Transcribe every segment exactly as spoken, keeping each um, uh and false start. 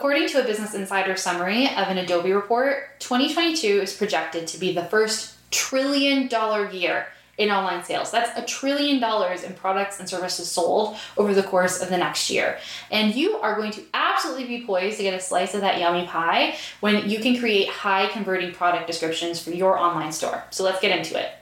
According to a Business Insider summary of an Adobe report, twenty twenty-two is projected to be the first trillion dollar year in online sales. That's a trillion dollars in products and services sold over the course of the next year. And you are going to absolutely be poised to get a slice of that yummy pie when you can create high converting product descriptions for your online store. So let's get into it.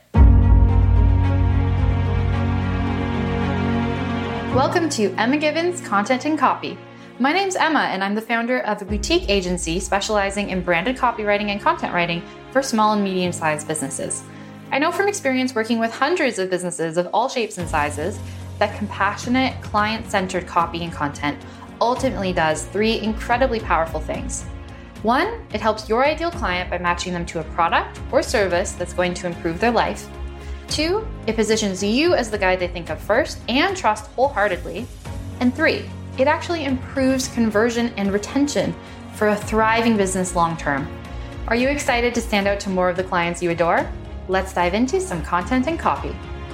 Welcome to Emma Given's Content and Copy. My name's Emma, and I'm the founder of a boutique agency specializing in branded copywriting and content writing for small and medium-sized businesses. I know from experience working with hundreds of businesses of all shapes and sizes that compassionate, client-centered copy and content ultimately does three incredibly powerful things. One, it helps your ideal client by matching them to a product or service that's going to improve their life. Two, it positions you as the guy they think of first and trust wholeheartedly. And three, it actually improves conversion and retention for a thriving business long-term. Are you excited to stand out to more of the clients you adore? Let's dive into some content and copy.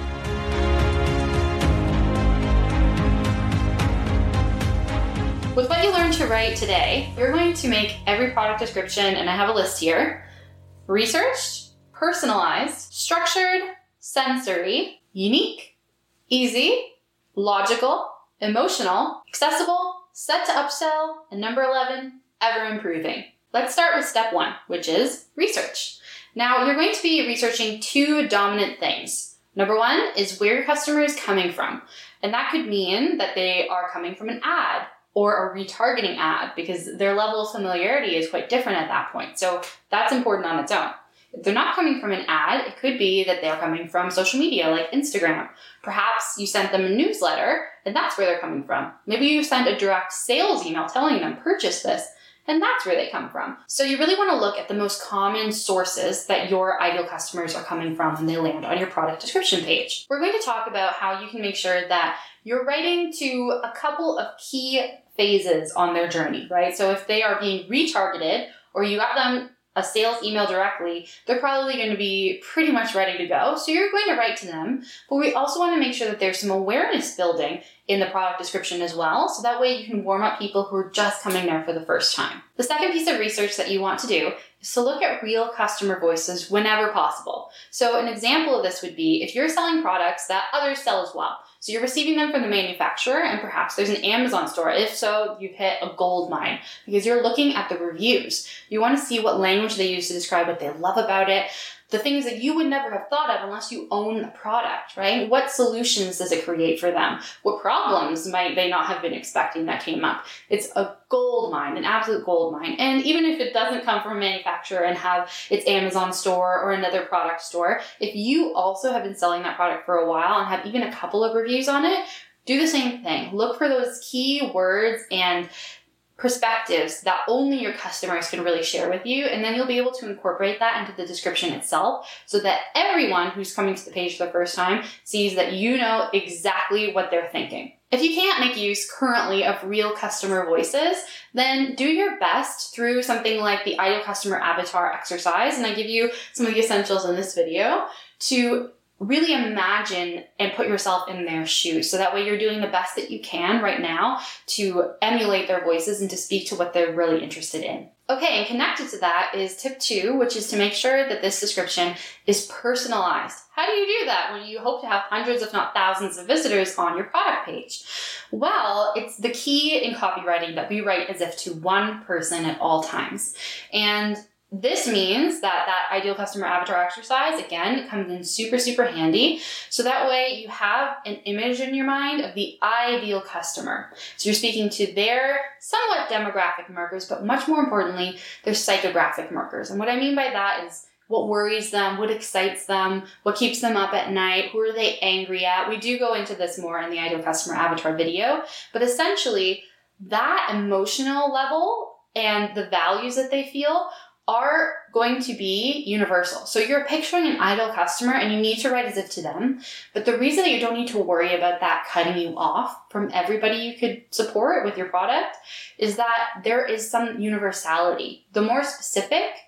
With what you learned to write today, you're going to make every product description, and I have a list here, researched, personalized, structured, sensory, unique, easy, logical, emotional, accessible, set to upsell, and number eleven, ever improving. Let's start with step one, which is research. Now, you're going to be researching two dominant things. Number one is where your customer is coming from. And that could mean that they are coming from an ad or a retargeting ad because their level of familiarity is quite different at that point. So that's important on its own. If they're not coming from an ad, it could be that they're coming from social media like Instagram. Perhaps you sent them a newsletter and that's where they're coming from. Maybe you sent a direct sales email telling them, purchase this. And that's where they come from. So you really want to look at the most common sources that your ideal customers are coming from when they land on your product description page. We're going to talk about how you can make sure that you're writing to a couple of key phases on their journey, right? So if they are being retargeted or you got them a sales email directly, they're probably going to be pretty much ready to go. So you're going to write to them, but we also want to make sure that there's some awareness building in the product description as well. So that way you can warm up people who are just coming there for the first time. The second piece of research that you want to do is to look at real customer voices whenever possible. So an example of this would be if you're selling products that others sell as well. So you're receiving them from the manufacturer and perhaps there's an Amazon store. If so, you've hit a gold mine because you're looking at the reviews. You want to see what language they use to describe what they love about it, the things that you would never have thought of unless you own the product, right? What solutions does it create for them? What problems might they not have been expecting that came up? It's a gold mine, an absolute gold mine. And even if it doesn't come from a manufacturer and have its Amazon store or another product store, if you also have been selling that product for a while and have even a couple of reviews on it, do the same thing. Look for those key words and perspectives that only your customers can really share with you, and then you'll be able to incorporate that into the description itself so that everyone who's coming to the page for the first time sees that you know exactly what they're thinking. If you can't make use currently of real customer voices, then do your best through something like the Ideal Customer Avatar exercise, and I give you some of the essentials in this video, to really imagine and put yourself in their shoes. So that way you're doing the best that you can right now to emulate their voices and to speak to what they're really interested in. Okay, and connected to that is tip two, which is to make sure that this description is personalized. How do you do that when you hope to have hundreds, if not thousands of visitors on your product page? Well, it's the key in copywriting that we write as if to one person at all times. And this means that that ideal customer avatar exercise, again, comes in super, super handy. So that way you have an image in your mind of the ideal customer. So you're speaking to their somewhat demographic markers, but much more importantly, their psychographic markers. And what I mean by that is what worries them, what excites them, what keeps them up at night, who are they angry at. We do go into this more in the ideal customer avatar video, but essentially that emotional level and the values that they feel are going to be universal. So you're picturing an ideal customer and you need to write as if to them. But the reason that you don't need to worry about that cutting you off from everybody you could support with your product is that there is some universality. The more specific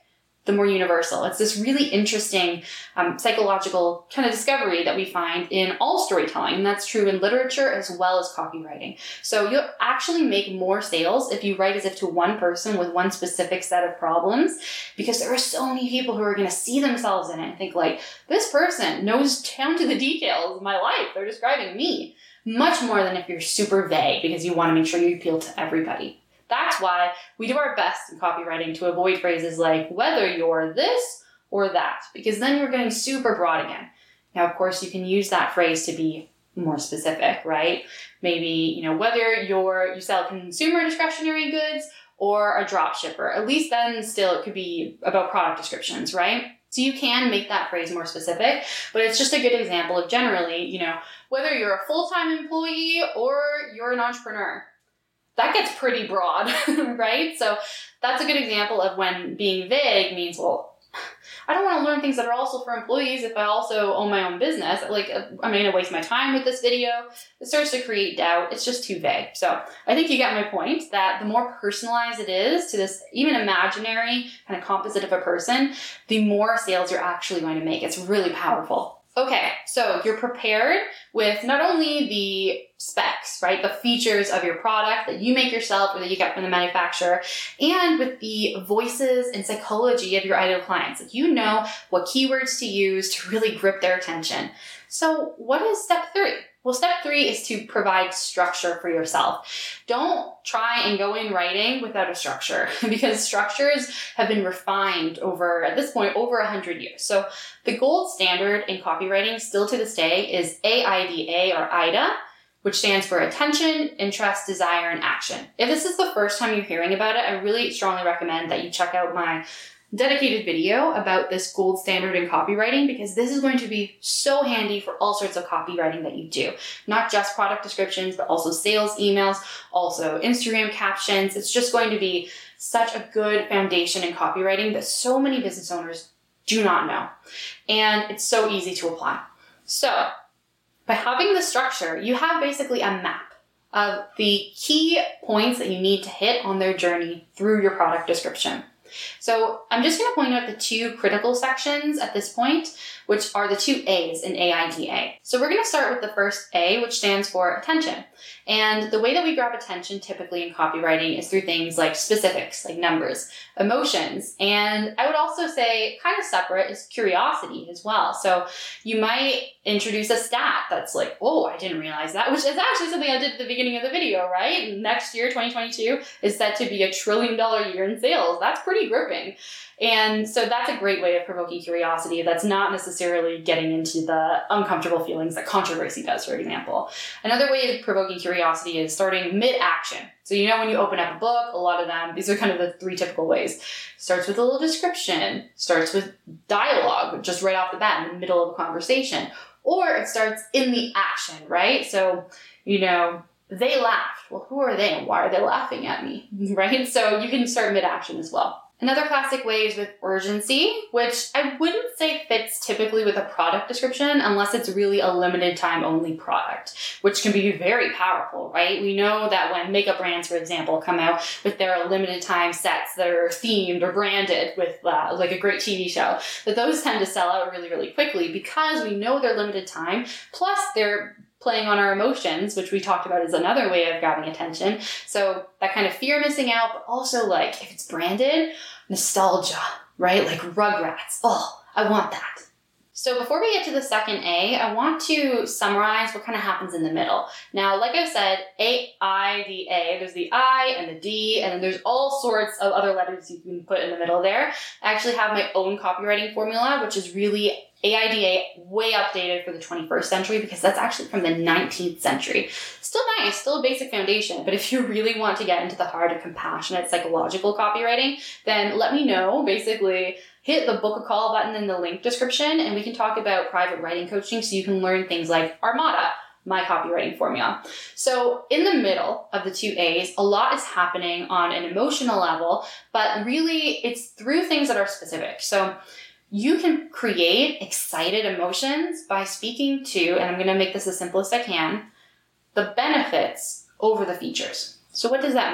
the more universal. It's this really interesting um, psychological kind of discovery that we find in all storytelling. And that's true in literature as well as copywriting. So you'll actually make more sales if you write as if to one person with one specific set of problems, because there are so many people who are going to see themselves in it and think like, this person knows down to the details of my life. They're describing me. Much more than if you're super vague because you want to make sure you appeal to everybody. That's why we do our best in copywriting to avoid phrases like whether you're this or that, because then you're getting super broad again. Now, of course, you can use that phrase to be more specific, right? Maybe, you know, whether you're, you sell consumer discretionary goods or a drop shipper, at least then still it could be about product descriptions, right? So you can make that phrase more specific, but it's just a good example of generally, you know, whether you're a full-time employee or you're an entrepreneur. That gets pretty broad, right? So that's a good example of when being vague means, well, I don't want to learn things that are also for employees if I also own my own business. Like, I'm going to waste my time with this video. It starts to create doubt. It's just too vague. So I think you get my point that the more personalized it is to this even imaginary kind of composite of a person, the more sales you're actually going to make. It's really powerful. Okay, so you're prepared with not only the specs, right, the features of your product that you make yourself or that you get from the manufacturer, and with the voices and psychology of your ideal clients. Like, you know what keywords to use to really grip their attention. So what is step three? Well, step three is to provide structure for yourself. Don't try and go in writing without a structure because structures have been refined over, at this point, over a hundred years. So the gold standard in copywriting still to this day is A I D A or I D A, which stands for attention, interest, desire, and action. If this is the first time you're hearing about it, I really strongly recommend that you check out my dedicated video about this gold standard in copywriting, because this is going to be so handy for all sorts of copywriting that you do. Not just product descriptions, but also sales emails, also Instagram captions. It's just going to be such a good foundation in copywriting that so many business owners do not know. And it's so easy to apply. So by having the structure, you have basically a map of the key points that you need to hit on their journey through your product description. So I'm just going to point out the two critical sections at this point, which are the two A's in A I D A. So we're going to start with the first A, which stands for attention. And the way that we grab attention typically in copywriting is through things like specifics, like numbers, emotions, and I would also say kind of separate is curiosity as well. So you might introduce a stat that's like, oh, I didn't realize that, which is actually something I did at the beginning of the video, right? Next year, twenty twenty-two, is set to be a trillion dollar year in sales. That's pretty gripping. And so that's a great way of provoking curiosity. That's not necessarily getting into the uncomfortable feelings that controversy does, for example. Another way of provoking curiosity is starting mid-action. So you know when you open up a book, a lot of them, these are kind of the three typical ways. Starts with a little description, starts with dialogue, just right off the bat in the middle of a conversation. Or it starts in the action, right? So, you know, they laughed. Well, who are they and why are they laughing at me, right? So you can start mid-action as well. Another classic way is with urgency, which I wouldn't say fits typically with a product description unless it's really a limited time only product, which can be very powerful, right? We know that when makeup brands, for example, come out with their limited time sets that are themed or branded with uh, like a great T V show, that those tend to sell out really, really quickly because we know they're limited time, plus they're playing on our emotions, which we talked about is another way of grabbing attention. So that kind of fear of missing out, but also like if it's branded, nostalgia, right? Like Rugrats. Oh, I want that. So before we get to the second A, I want to summarize what kind of happens in the middle. Now, like I said, A I D A, there's the I and the D, and then there's all sorts of other letters you can put in the middle there. I actually have my own copywriting formula, which is really A I D A way updated for the twenty-first century because that's actually from the nineteenth century. Still nice, still a basic foundation, but if you really want to get into the heart of compassionate psychological copywriting, then let me know. Basically, hit the book a call button in the link description and we can talk about private writing coaching so you can learn things like Armada, my copywriting formula. So in the middle of the two A's, a lot is happening on an emotional level, but really it's through things that are specific. So you can create excited emotions by speaking to, and I'm going to make this as simple as I can, the benefits over the features. So what does that mean?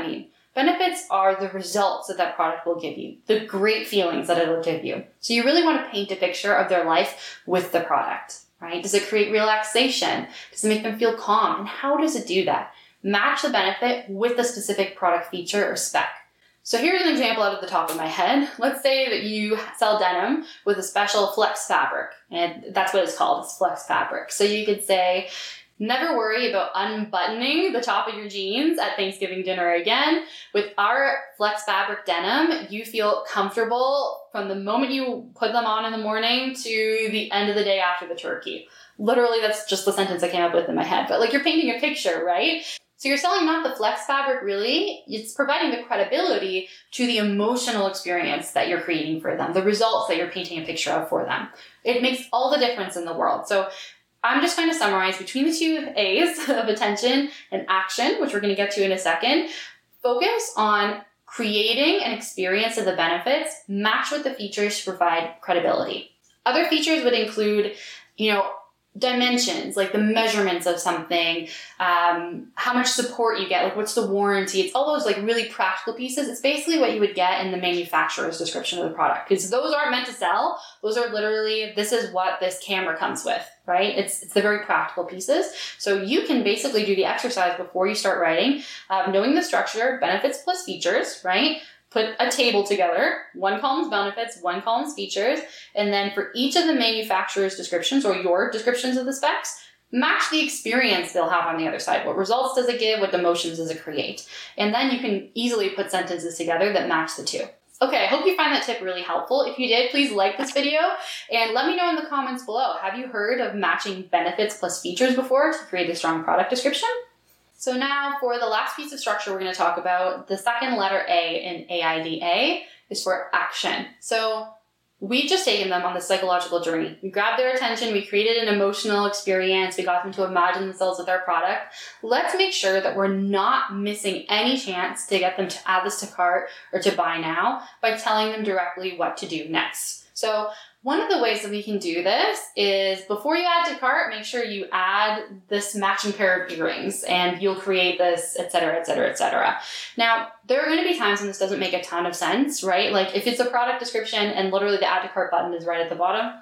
Benefits are the results that that product will give you, the great feelings that it'll give you. So you really want to paint a picture of their life with the product, right? Does it create relaxation? Does it make them feel calm? And how does it do that? Match the benefit with the specific product feature or spec. So here's an example out of the top of my head. Let's say that you sell denim with a special flex fabric, and that's what it's called, it's flex fabric. So you could say, never worry about unbuttoning the top of your jeans at Thanksgiving dinner again. With our flex fabric denim, you feel comfortable from the moment you put them on in the morning to the end of the day after the turkey. Literally, that's just the sentence I came up with in my head, but like you're painting a picture, right? So you're selling not the flex fabric really, it's providing the credibility to the emotional experience that you're creating for them, the results that you're painting a picture of for them. It makes all the difference in the world. So I'm just going to summarize between the two A's of attention and action, which we're going to get to in a second. Focus on creating an experience of the benefits, match with the features to provide credibility. Other features would include, you know, dimensions, like the measurements of something, um, how much support you get, like what's the warranty. It's all those like really practical pieces. It's basically what you would get in the manufacturer's description of the product, because those aren't meant to sell. Those are literally, this is what this camera comes with, right? It's it's the very practical pieces. So you can basically do the exercise before you start writing, uh, knowing the structure, benefits plus features, right? Put a table together, one column's benefits, one column's features, and then for each of the manufacturer's descriptions or your descriptions of the specs, match the experience they'll have on the other side. What results does it give? What emotions does it create? And then you can easily put sentences together that match the two. Okay, I hope you find that tip really helpful. If you did, please like this video and let me know in the comments below. Have you heard of matching benefits plus features before to create a strong product description? So now for the last piece of structure we're going to talk about, the second letter A in A I D A is for action. So we've just taken them on the psychological journey. We grabbed their attention, we created an emotional experience, we got them to imagine themselves with our product. Let's make sure that we're not missing any chance to get them to add this to cart or to buy now by telling them directly what to do next. So one of the ways that we can do this is before you add to cart, make sure you add this matching pair of earrings and you'll create this, et cetera, et cetera, et cetera. Now, there are going to be times when this doesn't make a ton of sense, right? Like if it's a product description and literally the add to cart button is right at the bottom,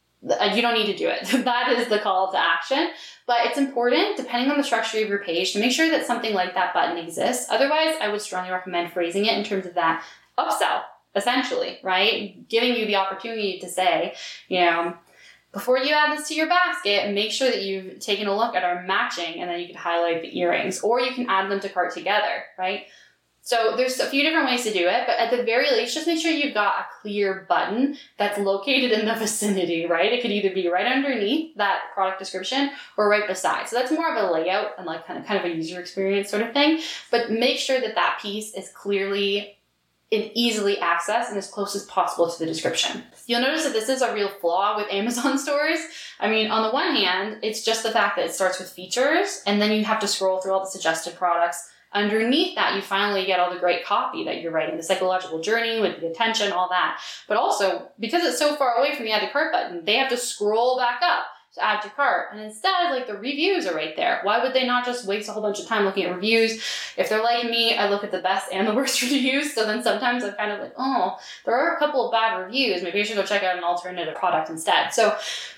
you don't need to do it. That is the call to action. But it's important, depending on the structure of your page, to make sure that something like that button exists. Otherwise, I would strongly recommend phrasing it in terms of that upsell. Essentially, right? Giving you the opportunity to say, you know, before you add this to your basket, make sure that you've taken a look at our matching and then you can highlight the earrings or you can add them to cart together, right? So there's a few different ways to do it, but at the very least, just make sure you've got a clear button that's located in the vicinity, right? It could either be right underneath that product description or right beside. So that's more of a layout and like kind of, kind of a user experience sort of thing, but make sure that that piece is clearly and easily accessed and as close as possible to the description. You'll notice that this is a real flaw with Amazon stores. I mean, on the one hand, it's just the fact that it starts with features and then you have to scroll through all the suggested products. Underneath that, you finally get all the great copy that you're writing, the psychological journey with the attention, all that. But also, because it's so far away from the add to cart button, they have to scroll back up to add to cart. And instead, like the reviews are right there. Why would they not just waste a whole bunch of time looking at reviews? If they're like me, I look at the best and the worst reviews. So then sometimes I'm kind of like, oh, there are a couple of bad reviews. Maybe I should go check out an alternative product instead. So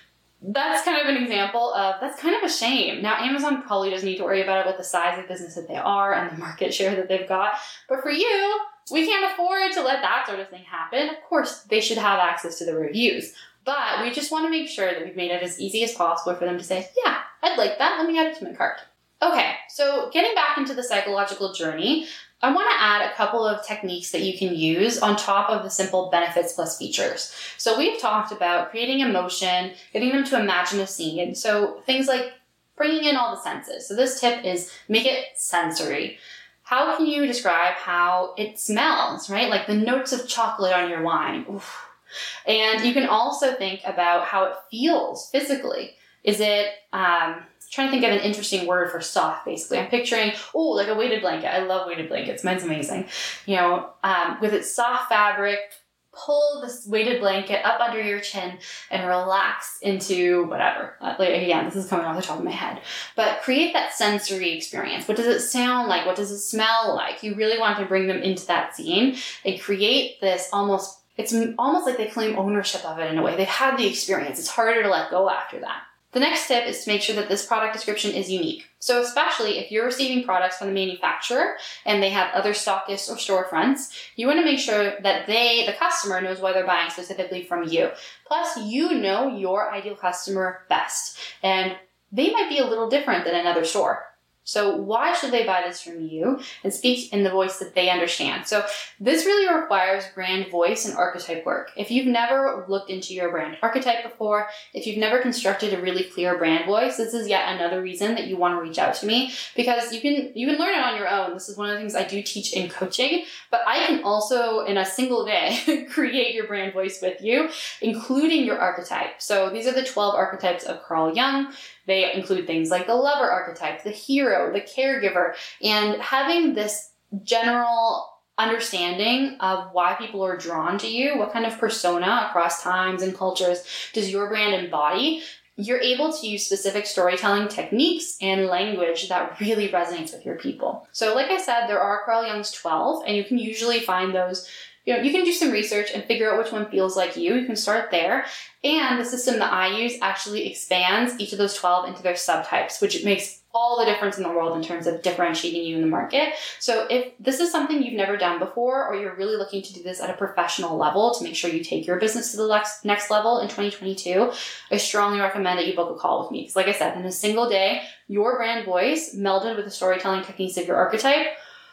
that's kind of an example of, that's kind of a shame. Now, Amazon probably doesn't need to worry about it with the size of business that they are and the market share that they've got. But for you, we can't afford to let that sort of thing happen. Of course, they should have access to the reviews. But we just want to make sure that we've made it as easy as possible for them to say, yeah, I'd like that. Let me add it to my cart. Okay, so getting back into the psychological journey, I want to add a couple of techniques that you can use on top of the simple benefits plus features. So we've talked about creating emotion, getting them to imagine a scene. So things like bringing in all the senses. So this tip is make it sensory. How can you describe how it smells, right? Like the notes of chocolate on your wine. Oof. And you can also think about how it feels physically. Is it, um, trying to think of an interesting word for soft, basically. I'm picturing, oh, like a weighted blanket. I love weighted blankets. Mine's amazing. You know, um, with its soft fabric, pull this weighted blanket up under your chin and relax into whatever. Uh, like, again, this is coming off the top of my head. But create that sensory experience. What does it sound like? What does it smell like? You really want to bring them into that scene and create this almost, it's almost like they claim ownership of it in a way. They've had the experience. It's harder to let go after that. The next tip is to make sure that this product description is unique. So especially if you're receiving products from the manufacturer and they have other stockists or storefronts, you want to make sure that they, the customer, knows why they're buying specifically from you. Plus, you know your ideal customer best, and they might be a little different than another store. So why should they buy this from you and speak in the voice that they understand? So this really requires brand voice and archetype work. If you've never looked into your brand archetype before, if you've never constructed a really clear brand voice, this is yet another reason that you want to reach out to me, because you can you can learn it on your own. This is one of the things I do teach in coaching, but I can also in a single day create your brand voice with you, including your archetype. So these are the twelve archetypes of Carl Jung. They include things like the lover archetype, the hero, the caregiver, and having this general understanding of why people are drawn to you, what kind of persona across times and cultures does your brand embody. You're able to use specific storytelling techniques and language that really resonates with your people. So like I said, there are Carl Jung's twelve, and you can usually find those. You know, you can do some research and figure out which one feels like you. You can start there. And the system that I use actually expands each of those twelve into their subtypes, which makes all the difference in the world in terms of differentiating you in the market. So if this is something you've never done before, or you're really looking to do this at a professional level to make sure you take your business to the next, next level in twenty twenty-two, I strongly recommend that you book a call with me. Because like I said, in a single day, your brand voice melded with the storytelling techniques of your archetype,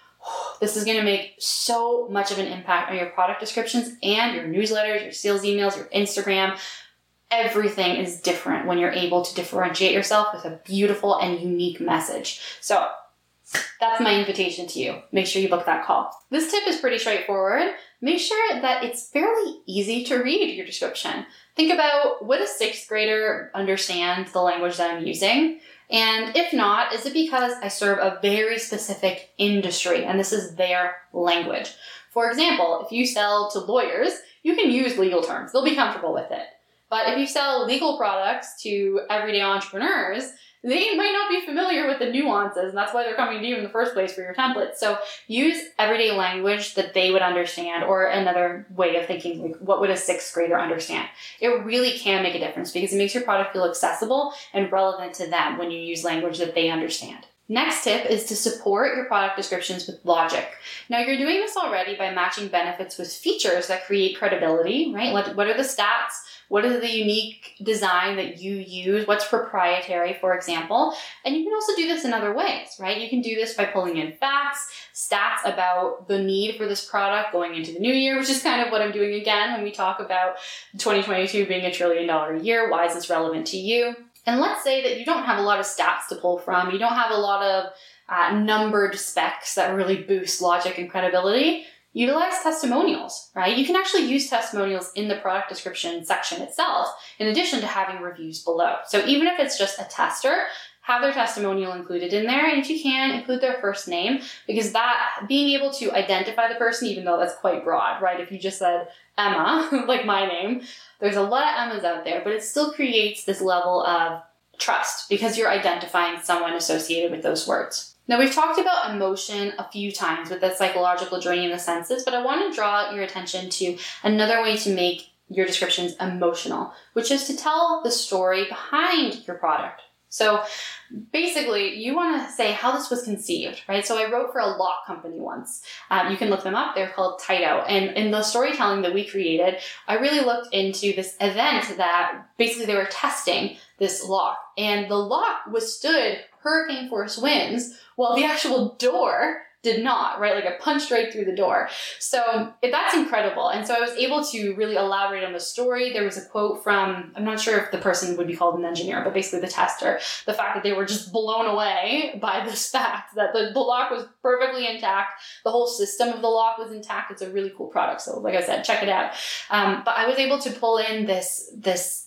this is going to make so much of an impact on your product descriptions and your newsletters, your sales emails, your Instagram. Everything is different when you're able to differentiate yourself with a beautiful and unique message. So that's my invitation to you. Make sure you book that call. This tip is pretty straightforward. Make sure that it's fairly easy to read your description. Think about, would a sixth grader understand the language that I'm using? And if not, is it because I serve a very specific industry and this is their language? For example, if you sell to lawyers, you can use legal terms. They'll be comfortable with it. But if you sell legal products to everyday entrepreneurs, they might not be familiar with the nuances, and that's why they're coming to you in the first place for your templates. So use everyday language that they would understand, or another way of thinking, like, what would a sixth grader understand? It really can make a difference because it makes your product feel accessible and relevant to them when you use language that they understand. Next tip is to support your product descriptions with logic. Now, you're doing this already by matching benefits with features that create credibility, right? What, what are the stats? What is the unique design that you use? What's proprietary, for example? And you can also do this in other ways, right? You can do this by pulling in facts, stats about the need for this product going into the new year, which is kind of what I'm doing again when we talk about twenty twenty-two being a trillion dollar year. Why is this relevant to you? And let's say that you don't have a lot of stats to pull from. You don't have a lot of uh, numbered specs that really boost logic and credibility. Utilize testimonials, right? You can actually use testimonials in the product description section itself, in addition to having reviews below. So even if it's just a tester, have their testimonial included in there. And if you can, include their first name, because that, being able to identify the person, even though that's quite broad, right? If you just said Emma, like my name, there's a lot of Emmas out there, but it still creates this level of trust because you're identifying someone associated with those words. Now, we've talked about emotion a few times with the psychological journey in the senses, but I want to draw your attention to another way to make your descriptions emotional, which is to tell the story behind your product. So basically, you want to say how this was conceived, right? So I wrote for a lock company once. Um, you can look them up. They're called Taito. And in the storytelling that we created, I really looked into this event that basically they were testing this lock. And the lock withstood hurricane force winds while the actual door did not, right? Like it punched right through the door. So it, that's incredible. And so I was able to really elaborate on the story. There was a quote from, I'm not sure if the person would be called an engineer, but basically the tester, the fact that they were just blown away by this fact that the, the lock was perfectly intact. The whole system of the lock was intact. It's a really cool product. So like I said, check it out. Um, but I was able to pull in this, this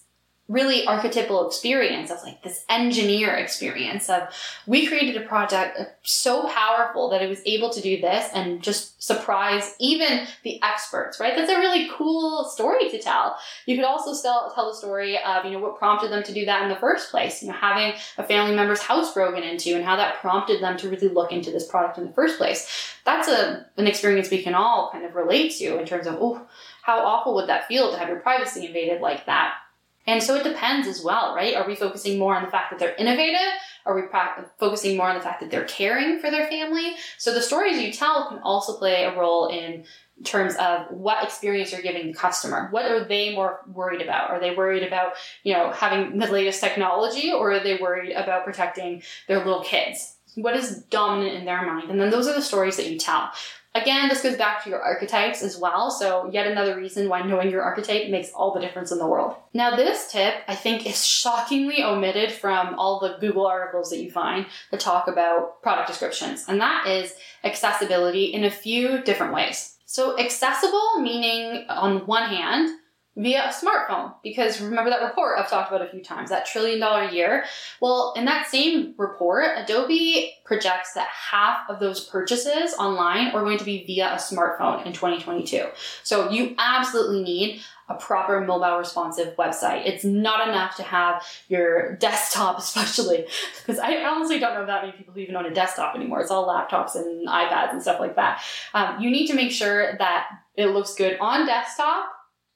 really archetypal experience of like this engineer experience of we created a project so powerful that it was able to do this and just surprise even the experts, right? That's a really cool story to tell. You could also still tell the story of, you know, what prompted them to do that in the first place, you know, having a family member's house broken into and how that prompted them to really look into this product in the first place. That's a an experience we can all kind of relate to in terms of, oh, how awful would that feel to have your privacy invaded like that? And so it depends as well, right? Are we focusing more on the fact that they're innovative? Are we pra- focusing more on the fact that they're caring for their family? So the stories you tell can also play a role in terms of what experience you're giving the customer. What are they more worried about? Are they worried about, you know, having the latest technology, or are they worried about protecting their little kids? What is dominant in their mind? And then those are the stories that you tell. Again, this goes back to your archetypes as well. So yet another reason why knowing your archetype makes all the difference in the world. Now, this tip, I think, is shockingly omitted from all the Google articles that you find that talk about product descriptions. And that is accessibility in a few different ways. So accessible, meaning on one hand, via a smartphone, because remember that report I've talked about a few times, that trillion dollar year. Well, in that same report, Adobe projects that half of those purchases online are going to be via a smartphone in twenty twenty-two. So you absolutely need a proper mobile responsive website. It's not enough to have your desktop, especially, because I honestly don't know that many people who even own a desktop anymore. It's all laptops and iPads and stuff like that. Um, you need to make sure that it looks good on desktop,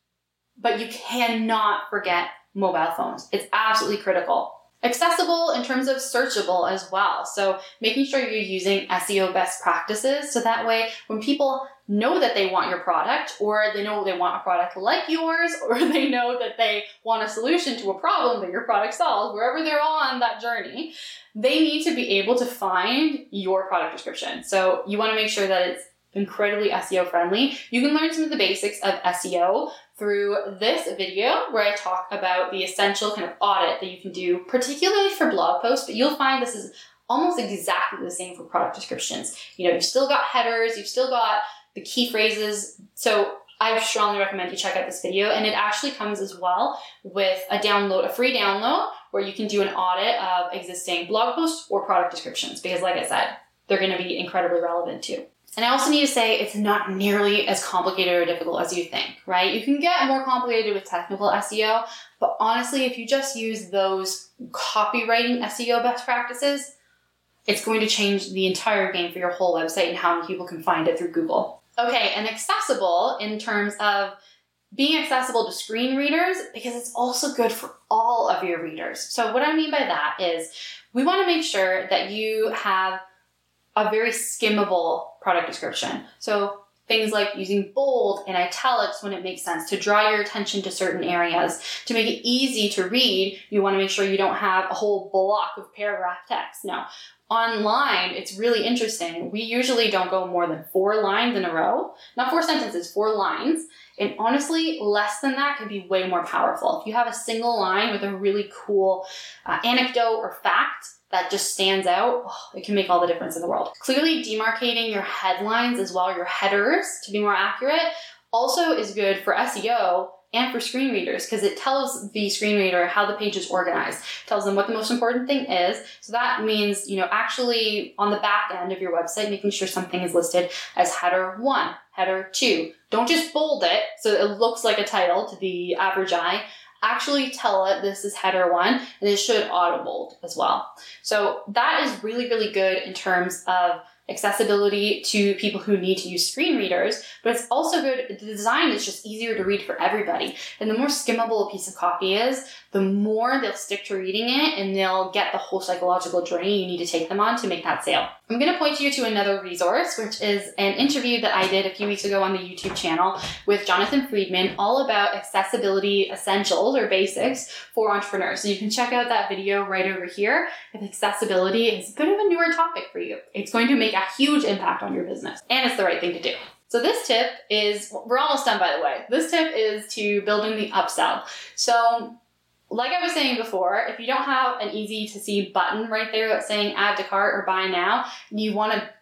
but you cannot forget mobile phones. It's absolutely critical. Accessible in terms of searchable as well. So making sure you're using S E O best practices so that way when people know that they want your product, or they know they want a product like yours, or they know that they want a solution to a problem that your product solves, wherever they're on that journey, they need to be able to find your product description. So you want to make sure that it's incredibly S E O friendly. You can learn some of the basics of S E O through this video where I talk about the essential kind of audit that you can do, particularly for blog posts, but you'll find this is almost exactly the same for product descriptions. You know, you've still got headers, you've still got the key phrases. So I strongly recommend you check out this video, and it actually comes as well with a download, a free download where you can do an audit of existing blog posts or product descriptions, because like I said, they're going to be incredibly relevant too. And I also need to say it's not nearly as complicated or difficult as you think, right? You can get more complicated with technical S E O, but honestly, if you just use those copywriting S E O best practices, it's going to change the entire game for your whole website and how many people can find it through Google. Okay, and accessible in terms of being accessible to screen readers, because it's also good for all of your readers. So what I mean by that is we want to make sure that you have a very skimmable product description. So things like using bold and italics when it makes sense to draw your attention to certain areas. To make it easy to read, you want to make sure you don't have a whole block of paragraph text. No. Online, it's really interesting. We usually don't go more than four lines in a row. Not four sentences, four lines. And honestly, less than that can be way more powerful. If you have a single line with a really cool uh, anecdote or fact that just stands out, oh, it can make all the difference in the world. Clearly demarcating your headlines as well, your headers, to be more accurate, also is good for S E O and for screen readers, because it tells the screen reader how the page is organized, it tells them what the most important thing is. So that means, you know, actually on the back end of your website, making sure something is listed as header one, header two. Don't just bold it so it looks like a title to the average eye. Actually tell it this is header one, and it should auto bold as well. So that is really, really good in terms of accessibility to people who need to use screen readers, but it's also good. The design is just easier to read for everybody. And the more skimmable a piece of copy is, the more they'll stick to reading it and they'll get the whole psychological journey you need to take them on to make that sale. I'm going to point you to another resource, which is an interview that I did a few weeks ago on the YouTube channel with Jonathan Friedman, all about accessibility essentials or basics for entrepreneurs. So you can check out that video right over here. If accessibility is a bit of a newer topic for you, it's going to make a huge impact on your business, and it's the right thing to do. So this tip is, we're almost done by the way. This tip is to building the upsell. So like I was saying before, if you don't have an easy to see button right there that's saying add to cart or buy now, and you want to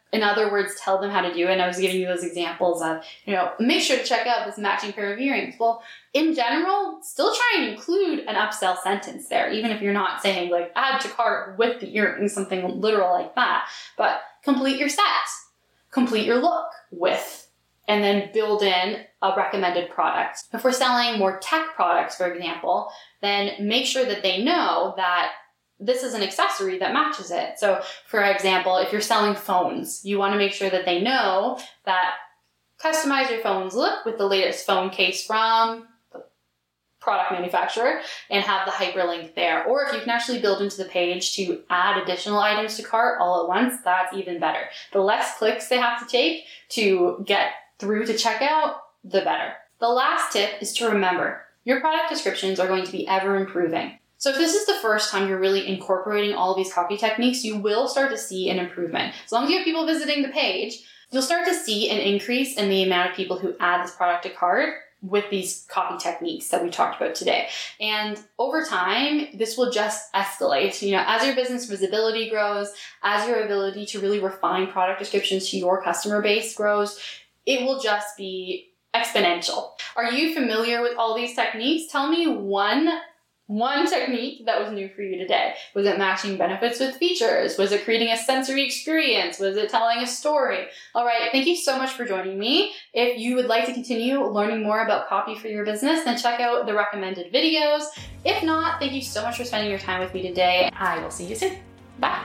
in other words, tell them how to do it. And I was giving you those examples of, you know, make sure to check out this matching pair of earrings. Well, in general, still try and include an upsell sentence there, even if you're not saying like add to cart with the earrings, something literal like that. But complete your set, complete your look with, and then build in a recommended product. If we're selling more tech products, for example, then make sure that they know that this is an accessory that matches it. So for example, if you're selling phones, you want to make sure that they know that customize your phone's look with the latest phone case from the product manufacturer and have the hyperlink there. Or if you can actually build into the page to add additional items to cart all at once, that's even better. The less clicks they have to take to get through to checkout, the better. The last tip is to remember, your product descriptions are going to be ever improving. So if this is the first time you're really incorporating all of these copy techniques, you will start to see an improvement. As long as you have people visiting the page, you'll start to see an increase in the amount of people who add this product to cart with these copy techniques that we talked about today. And over time, this will just escalate. You know, as your business visibility grows, as your ability to really refine product descriptions to your customer base grows, it will just be exponential. Are you familiar with all these techniques? Tell me one One technique that was new for you today. Was it matching benefits with features? Was it creating a sensory experience? Was it telling a story? All right, thank you so much for joining me. If you would like to continue learning more about copy for your business, then check out the recommended videos. If not, thank you so much for spending your time with me today. I will see you soon. Bye.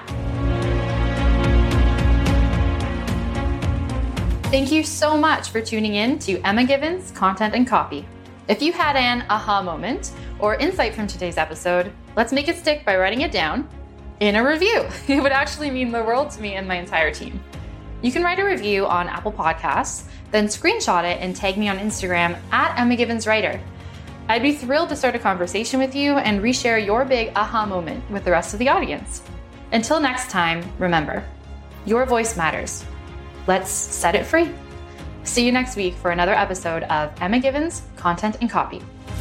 Thank you so much for tuning in to Emma Given's Content and Copy. If you had an aha moment or insight from today's episode, let's make it stick by writing it down in a review. It would actually mean the world to me and my entire team. You can write a review on Apple Podcasts, then screenshot it and tag me on Instagram at Emma Givens Writer. I'd be thrilled to start a conversation with you and reshare your big aha moment with the rest of the audience. Until next time, remember, your voice matters. Let's set it free. See you next week for another episode of Emma Given's Content and Copy.